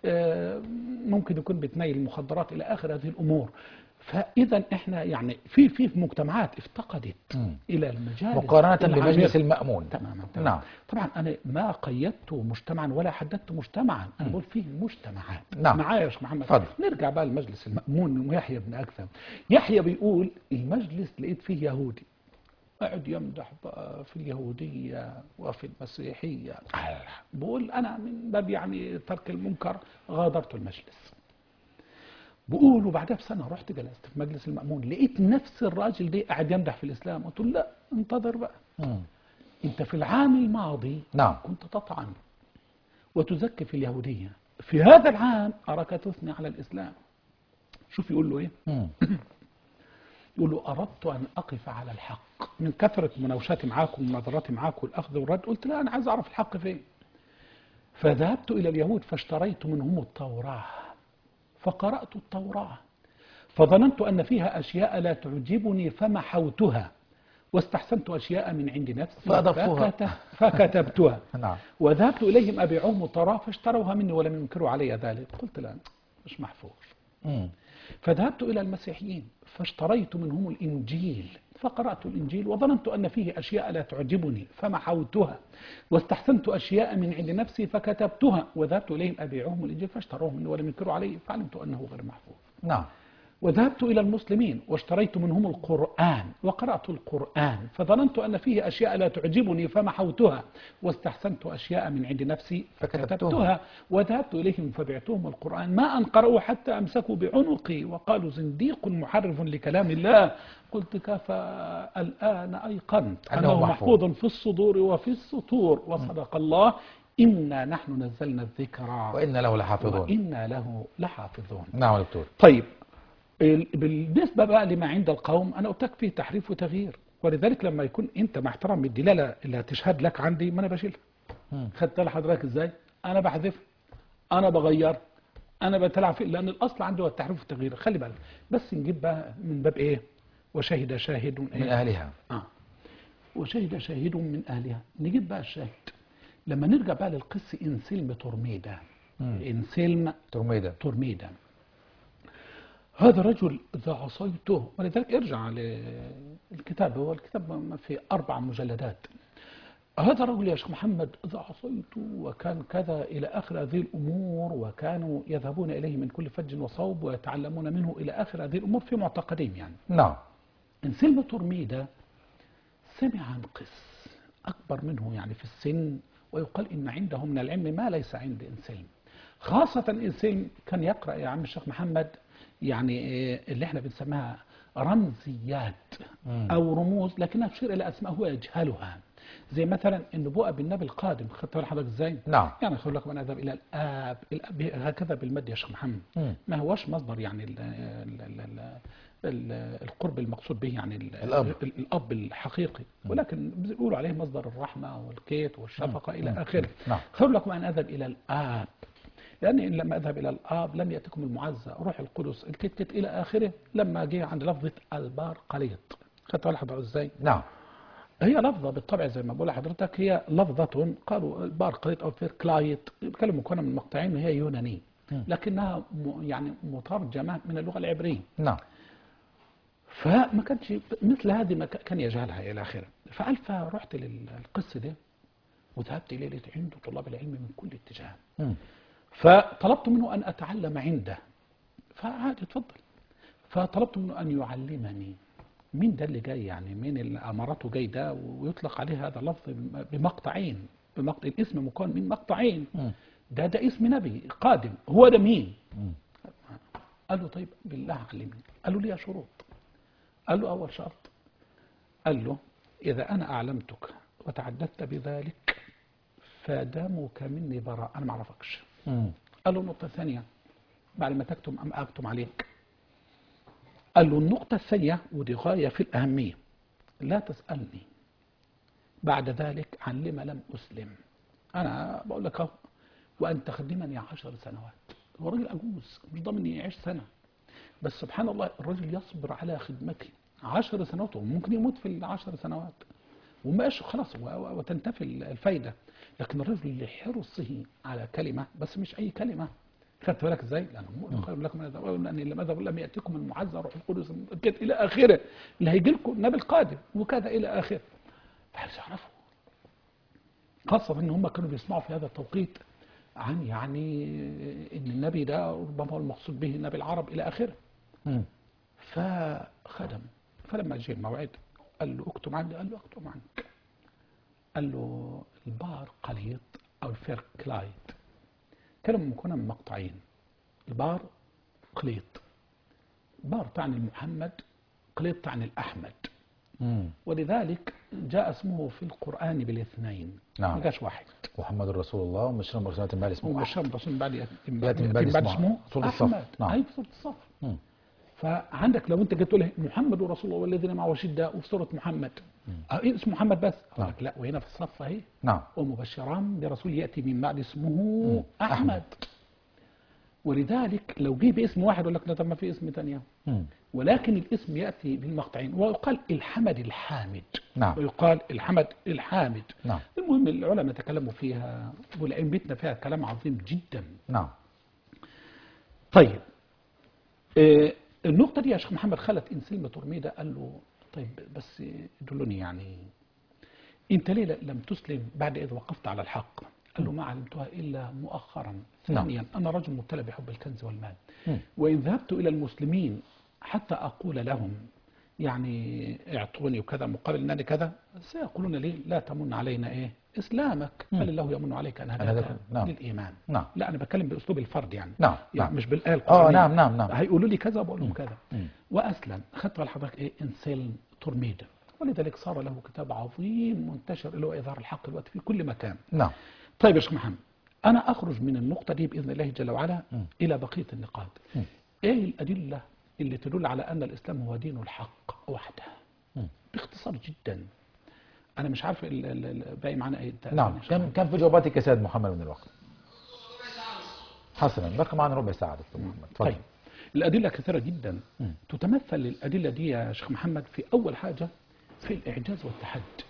ممكن يكون بتنيل المخدرات إلى آخر هذه الأمور. فإذا احنا يعني في في مجتمعات افتقدت مم. إلى المجالس مقارنة بمجلس المأمون. تماما. تمام. نعم. طبعا أنا ما قيدت مجتمعا ولا حددت مجتمعا، أنا بقول فيه مجتمعات. نعم. معايا يا شيخ محمد. فضل. نرجع بقى لمجلس المأمون ويحيى بن أكثم. يحيى بيقول المجلس لقيت فيه يهودي قاعد يمدح بقى في اليهودية وفي المسيحية. بقول أنا من باب يعني ترك المنكر غادرت المجلس. بقول وبعدها بسنة رحت جلست في مجلس المأمون لقيت نفس الراجل ده قاعد يمدح في الإسلام. قلت له لا انتظر بقى. مم. انت في العام الماضي نعم. كنت تطعن وتزكي في اليهودية، في هذا العام أراك تثني على الإسلام. شوف يقول له ايه؟ يقول له أردت أن أقف على الحق من كثرة مناوشاتي معاكم ومناظراتي معاكم والأخذ والرد. قلت لا أنا عايز أعرف الحق فين. فذهبت إلى اليهود فاشتريت منهم التوراة فقرأت التوراة فظننت أن فيها أشياء لا تعجبني فمحوتها، واستحسنت أشياء من عند نفسي فكت... فكتبتها. نعم. وذهبت إليهم أبيعهم التوراة فاشتروها مني ولم ينكروا علي ذلك. قلت لا مش محفوظ. فذهبت إلى المسيحيين فاشتريت منهم الإنجيل فقرأت الإنجيل وظننت أن فيه أشياء لا تعجبني فمحوتها، واستحسنت أشياء من عند نفسي فكتبتها، وذهبت إليهم أبيعهم الإنجيل فاشتروه مني ولم ينكروا علي فعلمت أنه غير محفوظ. نعم. وذهبت إلى المسلمين واشتريت منهم القرآن وقرأت القرآن فظننت أن فيه أشياء لا تعجبني فمحوتها، واستحسنت أشياء من عند نفسي فكتبتها، وذهبت إليهم فبعتهم القرآن ما أن قرأوا حتى أمسكوا بعنقي وقالوا زنديق محرف لكلام الله. قلت كفى الآن أيقنت أنه محفوظ في الصدور وفي السطور، وصدق الله إنا نحن نزلنا الذكر وإنا له لحافظون وإنا له لحافظون. نعم دكتور. طيب بالنسبة بقى لما عند القوم أنا قلت لك فيه تحريف وتغيير، ولذلك لما يكون أنت مع احترام الدلالة اللي هتشهد لك عندي ما أنا بشيلها. خدت لحضرتك إزاي؟ أنا بحذف، أنا بغير، أنا بتلعب فيه، لأن الأصل عندي هو التحريف والتغيير. خلي بالك بس نجيب بقى من باب إيه؟ وشهد شاهد من أهلها. آه. وشهد شاهد من أهلها. نجيب بقى الشاهد لما نرجع بقى للقس إنسلم تورميدا. إنسلم تورميدا تورميدا هذا رجل ذا عصيته، ولذلك ارجع للكتاب، هو الكتاب في أربع مجلدات. هذا الرجل يا شيخ محمد ذا عصيته وكان كذا إلى آخر هذه الأمور، وكانوا يذهبون إليه من كل فج وصوب ويتعلمون منه إلى آخر هذه الأمور في معتقدهم يعني. نعم. إنسلم تورميدا سمع عن قس أكبر منه يعني في السن، ويقال إن عنده من العلم ما ليس عند إنسلم. خاصة إنسلم كان يقرأ يا عم الشيخ محمد يعني اللي احنا بنسميها رمزيات أو رموز لكنها تشير إلى أسماء هو يجهلها، زي مثلا النبوءة بالنبي القادم. خدت بالك حضرتك ازاي؟ نعم. يعني اقول لكم انا اذهب الى الاب، الاب هكذا بالمد يا شيخ محمد. مم. ما هوش مصدر يعني ال ال ال ال ال القرب المقصود به يعني ال الأب. ال الاب الحقيقي، ولكن بيقولوا عليه مصدر الرحمه والكيت والشفقه الى اخره. نعم. خير لكم ان اذهب الى الاب، لأن إن لما أذهب إلى الآب لم يأتكم المعزى روح القدس الكت كت إلى آخره، لما جه عند لفظة البار قليط. خدت بالك حضرتك إزاي؟ نعم. هي لفظة بالطبع زي ما بقول لحضرتك، هي لفظة قالوا البار قليط أو فير كلايت، بيتكلموا مكونة من مقطعين وهي يونانية، لكنها م يعني مترجمة من اللغة العبرية. نعم. فما كانش مثل هذه ما كان يجهلها إلى آخره. فقال فرحت للقس ده وذهبت إليه، لقيت عنده طلاب العلم من كل اتجاه. مم. فطلبت منه أن أتعلم عنده، فعاد اتفضل. فطلبت منه أن يعلمني مين ده اللي جاي، يعني مين اللي أمارته جاي ده، ويطلق عليه هذا اللفظ بمقطعين، بمقطع الاسم مكون من مقطعين. ده ده اسم نبي قادم، هو ده مين؟ قال له طيب بالله علمني. قال له ليه شروط. قال له أول شرط، قال له إذا أنا أعلمتك وتعددت بذلك فدمك مني براء، أنا ما أعرفكش. قال له النقطة الثانية بعد ما تكتم أم أكتم عليك. قال له النقطة الثانية ودي غاية في الأهمية، لا تسألني بعد ذلك عن لما لم أسلم. أنا بقول لك أهو وأن تخدمني عشر سنوات. هو راجل أجوز مش ضامن يعيش سنة، بس سبحان الله الرجل يصبر على خدمتي عشر سنوات، وممكن يموت في العشر سنوات ومبقاش خلاص وتنتفي الفايدة، لكن الرجل لحرصه على كلمة، بس مش أي كلمة. خدت بالك ازاي؟ لأنه خير لكم أن لم أذهب لم يأتكم المعزى روح القدس إلى آخره، اللي هيجي لكم النبي القادم وكذا إلى آخره. فعايز يعرفوا، خاصة إن هم كانوا بيسمعوا في هذا التوقيت عن يعني إن النبي ده ربما هو المقصود به النبي العرب إلى آخره. فخدم، فلما جاء الموعد قال له اكتب عني. قال له اكتب عنك. قال له البار قليط أو الفيركلايت كلمة مكونة من مقطعين. البار قليط، بار تعني المحمد، قليط تعني الأحمد. مم. ولذلك جاء اسمه في القرآن بالاثنين. نعم. ما جاش واحد. محمد رسول الله ومبشرا برسالة من بعد اسمه ومبشرا برسالة من بعد يأتي من بعد اسمه سورة الصف. نعم. أي في سورة الصف. مم. فعندك لو أنت جيت تقول محمد ورسول الله والذين معه شدة وفي سورة محمد إيه اسمه محمد بس. نعم. لك لا، وهنا في الصف أهي. نعم. ومبشرا برسول يأتي من بعد اسمه مم. أحمد. أحمد. ولذلك لو جه باسم واحد يقول لك لا، طب ما في اسم ثانيه. ولكن الاسم يأتي بالمقطعين، ويقال الحمد الحامد. نعم. ويقال الحمد الحامد. نعم. المهم العلماء تكلموا فيها والعلم بيتنا فيها كلام عظيم جدا. نعم. طيب آه النقطة دي يا شيخ محمد خلت إنسلم تورميدا قال له طيب بس دلوني يعني أنت ليه لم تسلم بعد إذ وقفت على الحق؟ قال له ما علمتها إلا مؤخرا. ثانيا أنا رجل مبتلى بحب الكنز والمال، وإن ذهبت إلى المسلمين حتى أقول لهم يعني اعطوني وكذا مقابل أنني كذا، سيقولون لي لا تمن علينا إيه إسلامك، بل الله يمن عليك أن هداك نعم. للإيمان. نعم. لا أنا بتكلم بأسلوب الفرد يعني, نعم. يعني نعم. مش بالآية القرآنية. نعم نعم نعم. هيقولوا لي كذا وبقول لهم كذا. وأسلم. خدت بالحضرتك إيه إنسلم تورميدا، ولذلك صار له كتاب عظيم منتشر اللي هو إظهار الحق الوقت في كل مكان. نعم. طيب يا شيخ محمد أنا أخرج من النقطة دي بإذن الله جل وعلا م. إلى بقية النقاط. م. إيه الأدلة اللي تدل على أن الإسلام هو دين الحق وحده؟ م. باختصار جدا، أنا مش عارف باقي معنا أي. نعم. كم كم في جواباتك يا سيد محمد من الوقت؟ حسنا بقى معنا ربع ساعة دكتور محمد. طيب الأدلة كثيرة جدا. م. تتمثل الأدلة دي يا شيخ محمد في أول حاجة في الإعجاز والتحدي.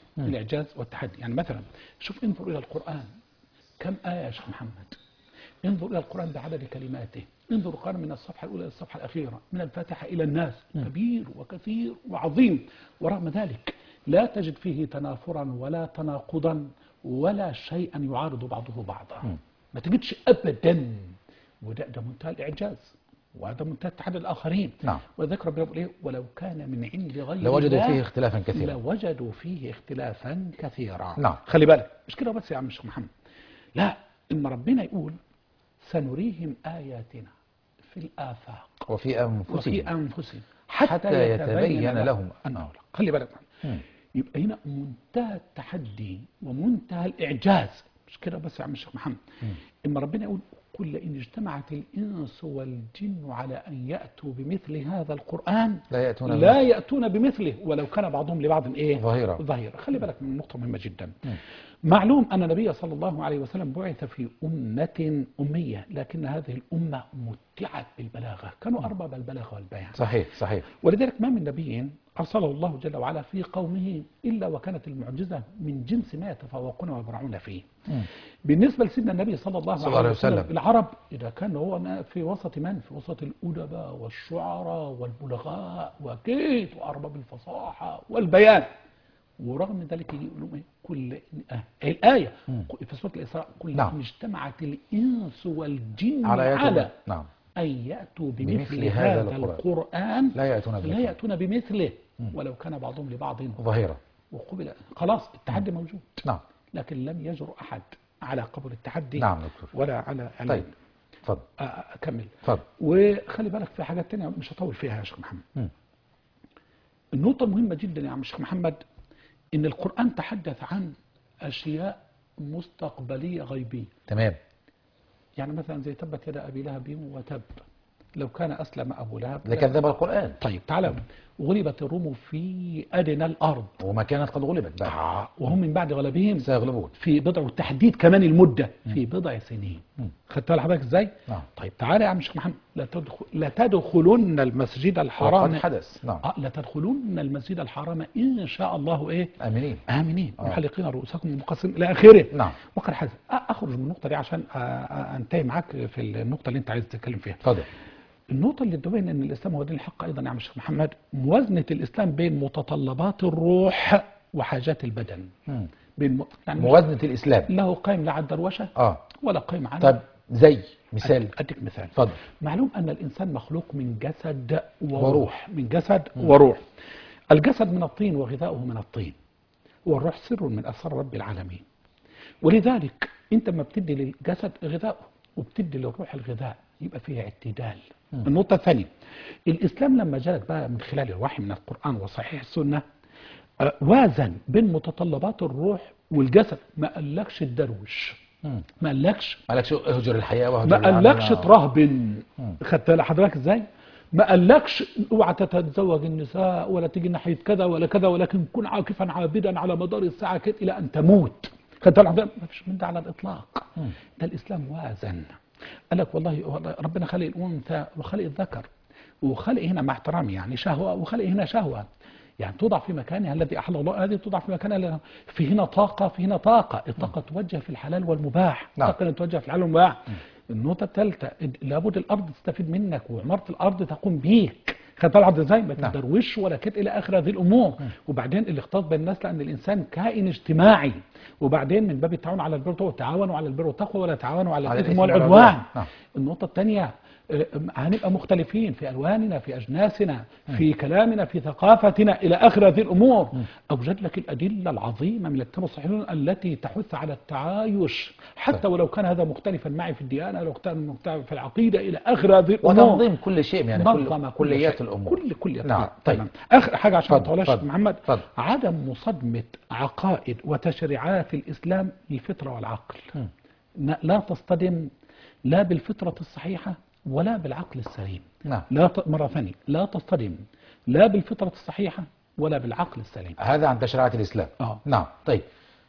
الإعجاز والتحدي. يعني مثلا شوف، انظر إلى القرآن، كم آية يا شيخ محمد؟ انظر إلى القرآن بعدد كلماته، انظر القرآن من الصفحة الأولى إلى الصفحة الأخيرة، من الفاتحة إلى الناس، كبير وكثير وعظيم، ورغم ذلك لا تجد فيه تنافرا ولا تناقضا ولا شيئا يعارض بعضه بعضا، ما تجدش أبدا. وده ده منتهى الإعجاز، وهذا منتهى التحدي الآخرين. نعم. وذكر ربنا يقول إيه؟ ولو كان من عند غير لوجدوا الله فيه اختلافا كثيرا. لوجدوا فيه اختلافا كثيرا. نعم. خلي بالك، مش كده بس يا عم الشيخ محمد، لا، إن ربنا يقول سنريهم آياتنا في الآفاق وفي أنفسهم وفي أنفسهم حتى, حتى يتبين لهم أنه الحق. خلي بالك، يبقى هنا منتهى التحدي ومنتهى الإعجاز، مش كده بس يا عم الشيخ محمد. إما ربنا يقول قل إن اجتمعت الإنس والجن على أن يأتوا بمثل هذا القرآن لا يأتون لا بمثله. يأتون بمثله ولو كان بعضهم لبعض إيه؟ ظهيرا. ظهيرا. خلي بالك من نقطة مهمة جدا. م. معلوم أن النبي صلى الله عليه وسلم بعث في أمة أمية، لكن هذه الأمة متعت بالبلاغة، كانوا أرباب البلاغة والبيان. صحيح صحيح. ولذلك ما من نبي أرسله الله جل وعلا في قومه إلا وكانت المعجزة من جنس ما يتفوقون ويبرعون فيه. م. بالنسبة لسيدنا النبي صلى الله, صلى الله عليه وسلم, وسلم العرب إذا كان هو في وسط من؟ في وسط الأدباء والشعراء والبلغاء وكيت وأرباب الفصاحة والبيان، ورغم ذلك يقول لهم كل آه الآية م. في سورة الإسراء كل نعم. إن اجتمعت الإنس والجن على, على نعم. أن يأتوا بمثل, بمثل هذا القرآن, القرآن لا يأتون لا يأتون بمثله م. ولو كان بعضهم لبعض ظهيرا. وقبل خلاص التحدي م. موجود. نعم. لكن لم يجرؤ أحد على قبول التحدي. نعم دكتور. ولا على طيب اتفضل. أكمل. اتفضل. وخلي بالك في حاجات تانية مش هطول فيها يا شيخ محمد. م. النقطة المهمة جدا يا عم الشيخ محمد، إن القرآن تحدث عن أشياء مستقبلية غيبية. تمام. يعني مثلا زي تبت يد أبي لهب وتب، لو كان أسلم أبو لهب لكذب القرآن. طيب تعالى، غلبت الروم في أدنى الأرض وما كانت قد غلبت بعد آه. وهم من بعد غلبهم سيغلبون في بضع، والتحديد كمان المدة في بضع سنين. خدت بالك حضرتك ازاي؟ نعم. طيب تعالى يا عم الشيخ محمد، لا تدخل لا تدخلن المسجد الحرام. وقد حدث. نعم. آه لا تدخلن المسجد الحرام إن شاء الله إيه؟ آمنين آمنين آه. محلقين رؤوسكم ومقصرين إلى آخره. نعم. وقد حدث. أخرج من النقطة دي عشان أنتهي معاك في النقطة اللي أنت عايز تتكلم فيها. اتفضل. النقطة اللي تبين أن الإسلام هو دين الحق أيضا يا عم الشيخ محمد، موازنة الإسلام بين متطلبات الروح وحاجات البدن. م. بين م... يعني موازنة الإسلام له قائم لا على الدروشة آه. ولا قائم على. طب زي مثال. أديك مثال. فضل. معلوم أن الإنسان مخلوق من جسد وروح, وروح. من جسد م. وروح. الجسد من الطين وغذاؤه من الطين، والروح سر من أسرار رب العالمين. ولذلك أنت ما بتدي للجسد غذاؤه وبتدي للروح الغذاء يبقى فيها اعتدال. م. النقطة الثانية، الإسلام لما جالك بقى من خلال الوحي من القرآن وصحيح السنة آه وازن بين متطلبات الروح والجسد، ما قالكش الدروش، ما قالكش ما قالكش اهجر الحياة واهجر ما قالكش ترهبن. خدت لحضرتك ازاي؟ ما قالكش اوعى تتزوج النساء ولا تيجي ناحية كذا ولا كذا، ولكن كن عاكفا عابدا على مدار الساعة كده إلى أن تموت. خدت لحضرتك؟ ما فيش من ده على الإطلاق. م. ده الإسلام وازن، قال لك والله ربنا خلق الأنثى وخلق الذكر، وخلق هنا مع احترامي يعني شهوة، وخلق هنا شهوة، يعني توضع في مكانها الذي أحل الله، هذه توضع في مكانها، في هنا طاقة في هنا طاقة، الطاقة توجه في الحلال والمباح، الطاقة توجه في الحلال والمباح. النقطة الثالثة، لابد الأرض تستفيد منك وعمارة الأرض تقوم بيك. خدت العرض ازاي؟ ما تدروش ولا كده الى اخر هذه الامور. وبعدين الاختلاط بين الناس، لان الانسان كائن اجتماعي، وبعدين من باب التعاون على البر والتقوى، تعاونوا على البر والتقوى ولا تعاونوا على الاثم والعدوان. النقطة الثانية، هنبقى مختلفين في ألواننا، في أجناسنا، في كلامنا، في ثقافتنا إلى آخر هذه الأمور. أوجد لك الأدلة العظيمة من الكتاب الصحيح التي تحث على التعايش، حتى ولو كان هذا مختلفا معي في الديانة، لو كان مختلف في العقيدة إلى آخر هذه الأمور. وتنظيم كل شيء، يعني كل كليات الأمور. كل كليات. نعم. طيب آخر حاجة عشان ما تطولش محمد، فضل. عدم مصادمة عقائد وتشريعات الإسلام للفطرة والعقل. م. لا تصطدم لا بالفطرة الصحيحة ولا بالعقل السليم. نعم. لا ت... مرة ثانية، لا تصطدم لا بالفطرة الصحيحة ولا بالعقل السليم. هذا عن تشريعات الإسلام. آه. نعم. طيب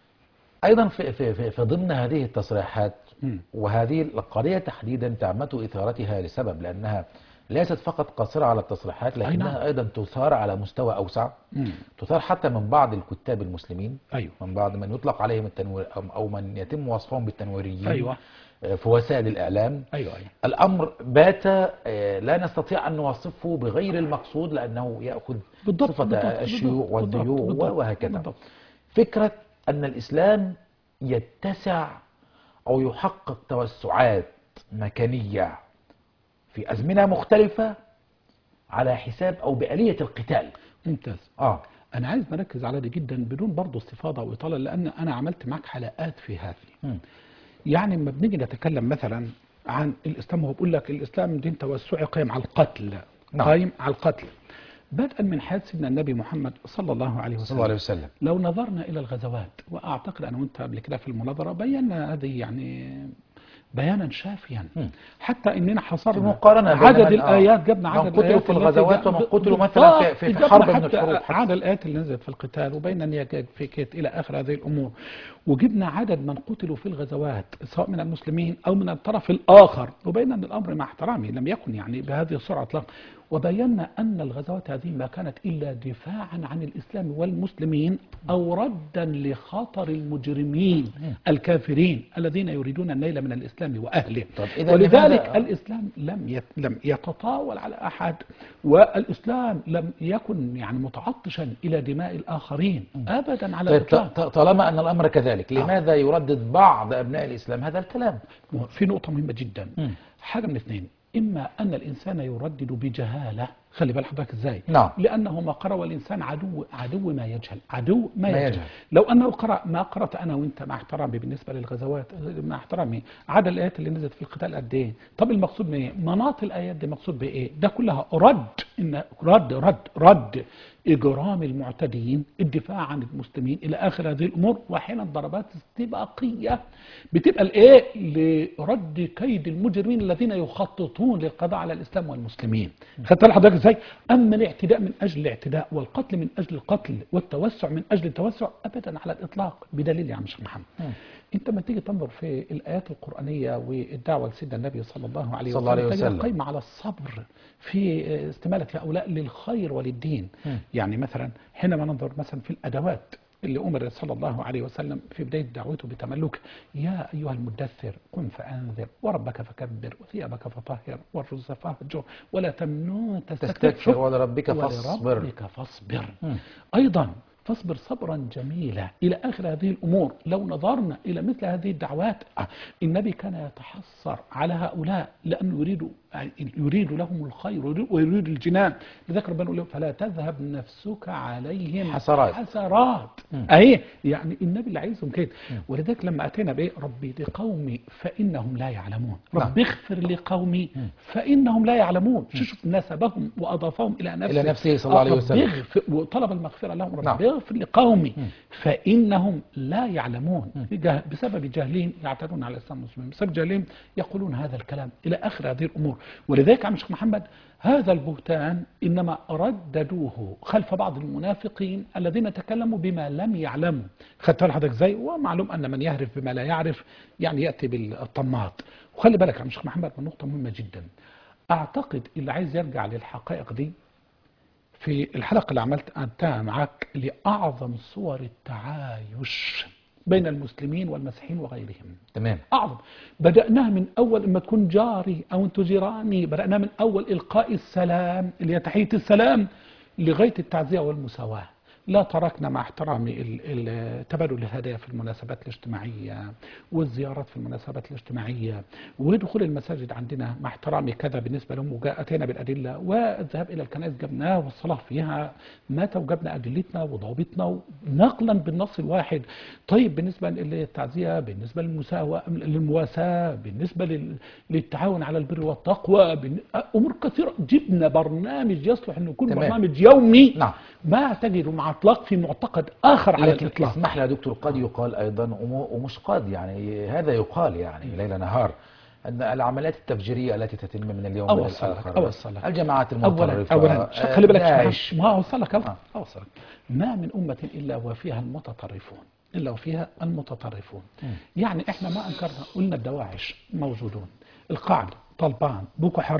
أيضا في, في, في, في ضمن هذه التصريحات، م. وهذه القضية تحديدا تعمد إثارتها لسبب، لأنها ليست فقط قاصرة على التصريحات، أي لكنها نعم. أيضا تثار على مستوى أوسع، مم. تثار حتى من بعض الكتاب المسلمين، أيوه من بعض من يطلق عليهم التنوير أو أو من يتم وصفهم بالتنويريين أيوه آه، في وسائل الإعلام. أيوه أيوه الأمر بات آه، لا نستطيع أن نوصفه بغير المقصود، لأنه يأخذ بالضبط صفة بالضبط الشيوع بالضبط والذيوع بالضبط وهكذا. بالضبط. فكرة أن الإسلام يتسع أو يحقق توسعات مكانية في أزمنة مختلفة على حساب أو بآلية القتال. ممتاز. آه أنا عايز نركز على دي جدا بدون برضه استفاضة وإطالة، لأن أنا عملت معك حلقات في هذه. م. يعني لما بنيجي نتكلم مثلا عن الإسلام، هو بيقول لك الإسلام دين توسعي قائم على القتل. نعم. قائم على القتل بدءا من حياة سيدنا النبي محمد صلى الله عليه صلى وسلم. الله عليه وسلم. لو نظرنا إلى الغزوات، وأعتقد أنا وأنت قبل كده في المناظرة بينا هذه يعني بيانا شافيا، م. حتى اننا حصرنا المقارنة بين عدد من- آه. الايات، جبنا من عدد قتلوا الايات في التي الغزوات جاء- ومن قتلوا بالضبط. مثلا في- في جبنا حرب من حتى الحروب حتى. عدد الايات اللي نزلت في القتال وبين اليجاج في كيت الى اخر هذه الامور، وجبنا عدد من قتلوا في الغزوات سواء من المسلمين او من الطرف الاخر، وبين ان الامر مع احترامي لم يكن يعني بهذه السرعه اطلاقا، وبينا ان الغزوات هذه ما كانت الا دفاعا عن الاسلام والمسلمين او ردا لخطر المجرمين الكافرين الذين يريدون النيل من الاسلام واهله. طب إذا ولذلك لماذا- الإسلام لم يت... لم يتطاول على أحد، والإسلام لم يكن يعني متعطشا إلى دماء الآخرين أبدا على طيب الإطلاق. ط- طالما أن الأمر كذلك، لماذا يردد بعض أبناء الإسلام هذا الكلام؟ في نقطة مهمة جدا. م. حاجة من اثنين، إما أن الإنسان يردد بجهالة، خلي بال حضرتك إزاي؟ نعم. لأنه ما قرأ، والإنسان عدو عدو ما يجهل، عدو ما, ما يجهل. يجهل. لو أنه قرأ ما قرأت أنا وأنت، مع احترامي بالنسبة للغزوات، مع احترامي عدد الآيات اللي نزلت في القتال قد إيه؟ طب المقصود من إيه؟ مناط الآيات دي مقصود بإيه؟ ده كلها رد، إن رد رد رد إجرام المعتدين، الدفاع عن المسلمين إلى آخر هذه الأمور، وأحيانا ضربات استباقية بتبقى الإيه؟ لرد كيد المجرمين الذين يخططون للقضاء على الإسلام والمسلمين. خدت بالك حضرتك إزاي؟ أما الاعتداء من أجل الاعتداء والقتل من أجل القتل والتوسع من أجل التوسع أبدا على الإطلاق، بدليل يا عم شيخ محمد. م. أنت لما تيجي تنظر في الآيات القرآنية والدعوة لسيدنا النبي صلى الله عليه صلى الله عليه وسلم، تجد وسلم. قائمة على الصبر في استمالة هؤلاء للخير وللدين. م. يعني مثلا حينما ننظر مثلا في الأدوات اللي أمر صلى الله عليه وسلم في بداية دعوته بتملك، يا أيها المدثر قم فأنذر وربك فكبر وثيابك فطهر والرز فاهجر ولا تمنون تستكثر تستكثر ولربك فاصبر. ولربك فاصبر. م. أيضا فاصبر صبرا جميلا إلى آخر هذه الأمور. لو نظرنا إلى مثل هذه الدعوات، النبي كان يتحسر على هؤلاء لأنه يريد يريد لهم الخير ويريد الجنان. لذلك ربنا يقول له فلا تذهب نفسك عليهم حسرات. حسرات. م. أهي يعني النبي اللي عايزهم كده. ولذلك لما أتينا بإيه؟ ربي لقومي فإنهم لا يعلمون، نعم. ربي اغفر لقومي فإنهم لا يعلمون. شوف نسبهم وأضافهم إلى نفسه إلى نفسه صلى الله عليه آه، وسلم. ربي اغفر، وطلب المغفرة لهم، نعم. ربي اغفر لقومي فإنهم لا يعلمون. جه- بسبب جهلهم يعتدون على الإسلام والمسلمين، بسبب جهلهم يقولون هذا الكلام إلى آخر هذه الأمور. ولذلك عم شيخ محمد هذا البهتان إنما رددوه خلف بعض المنافقين الذين تكلموا بما لم يعلموا. خدت بالك حضرتك ازاي؟ ومعلوم أن من يعرف بما لا يعرف يعني يأتي بالطماط. وخلي بالك يا عم شيخ محمد من نقطة مهمة جدا. أعتقد اللي عايز يرجع للحقائق دي، في الحلقة اللي عملت أنتهى معك لأعظم صور التعايش بين المسلمين والمسيحيين وغيرهم. تمام. أعظم. بدأناها من أول إما تكون جاري أو أنت جيراني، بدأناها من أول إلقاء السلام اللي هي تحية السلام لغاية التعزية والمساواة. لا تركنا مع احترامي ال- ال- تبادل الهدايا في المناسبات الاجتماعية والزيارات في المناسبات الاجتماعية ودخول المساجد عندنا مع احترامي كذا بالنسبة لهم، وأتينا بالأدلة، والذهاب إلى الكنائس جبناه والصلاة فيها مات وجبنا أدلتنا وضوابطنا نقلا بالنص الواحد. طيب بالنسبة للتعزية، بالنسبة للمساواة للمواساة، بالنسبة لل- للتعاون على البر والتقوى، بن- أمور كثيرة. جبنا برنامج يصلح أنه يكون تمام. برنامج يومي نعم. ما تجد مع اطلاق في معتقد اخر على لكن الاطلاق. اسمح لي يا دكتور، قد يقال ايضا وم- ومش قد، يعني هذا يقال يعني ليل نهار ان العمليات التفجيريه التي تتم من اليوم الى اوصل لك الاخر، اوصل لك الجماعات اولا المتطرفه، اولا آه، خلي بالك داعش. ما اوصل لك آه. اوصل لك ما من امه الا وفيها المتطرفون الا وفيها المتطرفون. م. يعني احنا ما انكرنا، قلنا الدواعش موجودون، القاعده، طالبان، بوكو حرام،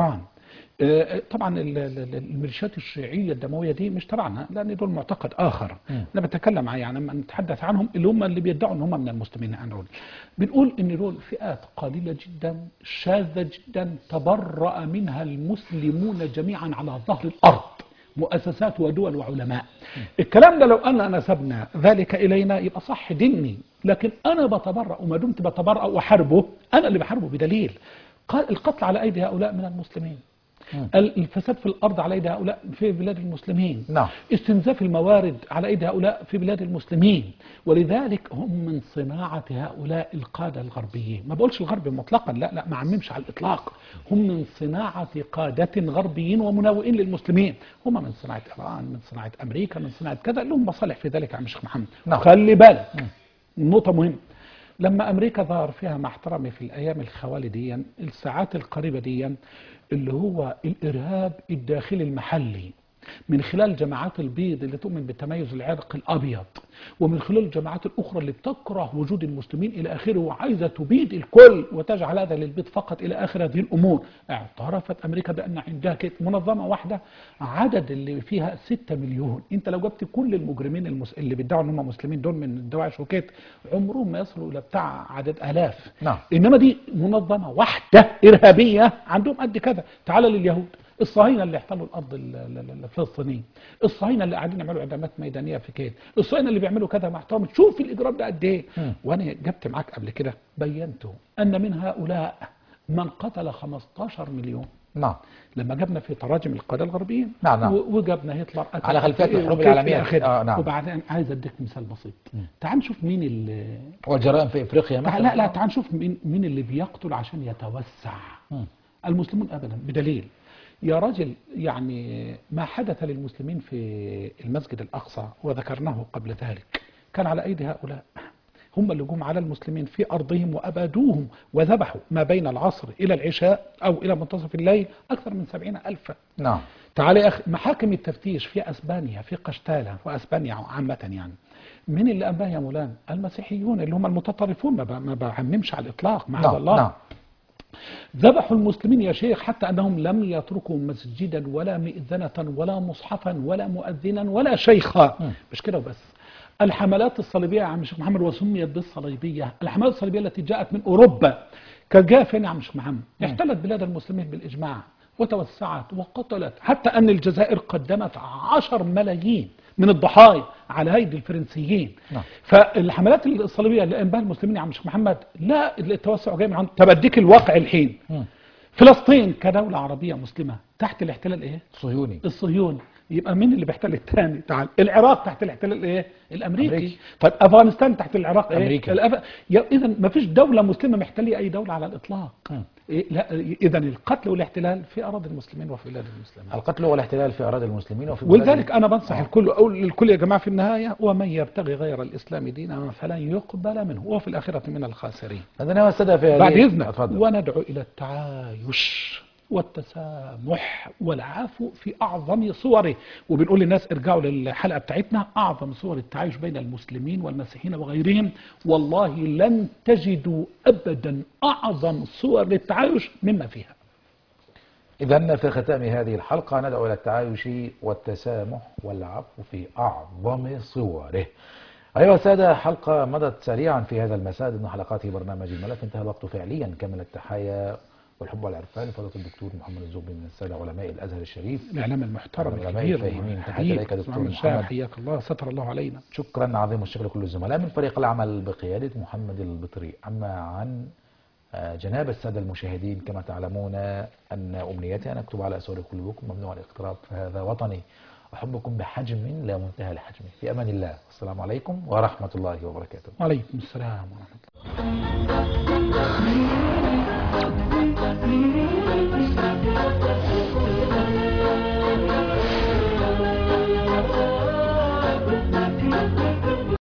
آه، طبعا ال- ال- الميليشيات الشيعيه الدمويه دي مش تبعنا، لان دول معتقد اخر. مم. انا بتكلم عن يعني لما نتحدث عنهم اللي هم اللي بيدعوا ان هم من المسلمين. عن دول بنقول ان دول فئات قليله جدا شاذه جدا تبرأ منها المسلمون جميعا على ظهر الارض، مؤسسات ودول وعلماء. الكلام ده لو أن نسبنا ذلك إلينا يبقى صح ديني، لكن أنا بتبرأ وما دمت بتبرأ وحاربه، أنا اللي بحاربه بدليل ق- القتل على أيدي هؤلاء من المسلمين، مم. الفساد في الأرض على أيدي هؤلاء في بلاد المسلمين، نعم. استنزاف الموارد على أيدي هؤلاء في بلاد المسلمين. ولذلك هم من صناعة هؤلاء القادة الغربيين. ما بقولش الغرب مطلقا، لا لا ما عممش على الإطلاق، هم من صناعة قادة غربيين ومناوئين للمسلمين. هم من صناعة إيران، من صناعة أمريكا، من صناعة كذا، لهم مصالح في ذلك يا عم شيخ محمد. نعم. خلي بالك نقطة مهمة، لما أمريكا ظهر فيها مع احترامي في الأيام الخوالي دي الساعات القريبة دي اللي هو الإرهاب الداخلي المحلي من خلال جماعات البيض اللي تؤمن بالتميز العرقي الأبيض، ومن خلال الجماعات الأخرى اللي بتكره وجود المسلمين إلى آخره وعايزة تبيد الكل وتجعل هذا للبيض فقط إلى آخر هذه الأمور. اعترفت أمريكا بأن عندها كده منظمة واحدة عدد اللي فيها ستة مليون. أنت لو جبت كل المجرمين المس... اللي بيدعوا أن هم مسلمين دول من دواعش وكيت عمرهم ما يصلوا إلى بتاع عدد آلاف. نعم. إنما دي منظمة واحدة إرهابية عندهم قد كذا. تعال لليهود الصهاينه اللي احتلوا الارض ال- ال- الفلسطينيه، الصهاينه اللي قاعدين يعملوا اعدامات ميدانيه في كيت، الصهاينه اللي بيعملوا كذا مع احترامي. شوف الاجرام ده قد ايه. مم. وانا جبت معاك قبل كده بينته ان من هؤلاء من قتل خمستاشر مليون. نعم. لما جبنا في تراجم القاده الغربيين نعم، نعم. و- وجبنا هتلر قتل على خلفية قد إيه الحروب وكيف إلى العالمية. آخره. آه، نعم. وبعدين عايز اديك مثال بسيط. تعال نشوف مين اللي والجرائم في افريقيا مثلا. تعال لا لا تعال نشوف مين مين اللي بيقتل عشان يتوسع. مم. المسلمون ابدا، بدليل يا راجل يعني ما حدث للمسلمين في المسجد الاقصى وذكرناه قبل ذلك كان على ايدي هؤلاء. هم اللي جم على المسلمين في ارضهم وابادوهم وذبحوا ما بين العصر الى العشاء او الى منتصف الليل اكثر من سبعين الفا. نعم. تعال يا اخي، محاكم التفتيش في اسبانيا، في قشتالة واسبانيا عامة يعني، مين اللي انباه يا مولانا؟ المسيحيون اللي هم المتطرفون، ما ب- ما بعممش على الاطلاق معاذ نعم. الله. نعم. ذبحوا المسلمين يا شيخ حتى أنهم لم يتركوا مسجدا ولا مئذنة ولا مصحفا ولا مؤذنا ولا شيخا. م. مش كده وبس، الحملات الصليبية يا عم شيخ محمد وسميت بالصليبية، الحملات الصليبية التي جاءت من أوروبا كانت جاء فين يا عم شيخ محمد؟ احتلت بلاد المسلمين بالإجماع وتوسعت وقتلت، حتى أن الجزائر قدمت عشر ملايين من الضحايا على ايدي الفرنسيين. نعم. فالحملات الصليبيه اللي انباها المسلمين يا عم شيخ محمد لا التوسع جاي من عند. طب اديك الواقع الحين. مم. فلسطين كدوله عربيه مسلمه تحت الاحتلال ايه؟ صهيوني. الصهيوني. يبقى مين اللي بيحتل الثاني؟ تعال، العراق تحت الاحتلال الايه؟ الامريكي. أمريكي. طيب افغانستان تحت العراق ايه؟ أمريكا. الأف... اذا ما فيش دوله مسلمه محتليه اي دوله على الاطلاق. مم. إيه؟ لا اذا القتل والاحتلال في اراضي المسلمين وفي بلاد المسلمين. القتل والاحتلال في اراضي المسلمين وفي بلاد ولذلك انا بنصح آه. الكل اقول للكل يا جماعه في النهايه ومن يبتغي غير الاسلام دينا فلن يقبل منه وهو في الاخره من الخاسرين. عندنا السادة في هذه. بعد اذنك اتفضل. وندعو الى التعايش والتسامح والعفو في اعظم صوره. وبنقول للناس ارجعوا للحلقه بتاعتنا اعظم صور التعايش بين المسلمين والمسيحيين وغيرهم، والله لن تجدوا ابدا اعظم صور للتعايش مما فيها. إذن في ختام هذه الحلقة ندعو إلى التعايش والتسامح والعفو في أعظم صوره. أيها السادة، حلقة مضت سريعا في هذا المساء ضمن حلقات برنامج الملف. انتهى الوقت فعليا. كمل التحايا والحب والعرفان لفضيلة الدكتور محمد الزغبي من السادة علماء الأزهر الشريف، الاعلام المحترم العلماء الكبير الفاهمين. تحياتي حبيب إليك دكتور محمد محمد. شاعر، حياك الله، ستر الله علينا. شكرا عظيم الشكر لكل الزملاء من فريق العمل بقيادة محمد البطري. أما عن آه، جناب السادة المشاهدين، كما تعلمون أن أمنيتي أن أكتب على أسوار قلوبكم ممنوع الاقتراب، فهذا وطني أحبكم بحجم لا منتهى لحجمه. في أمان الله، السلام عليكم ورحمة الله وبركاته. وعليكم السلام ورحمة الله.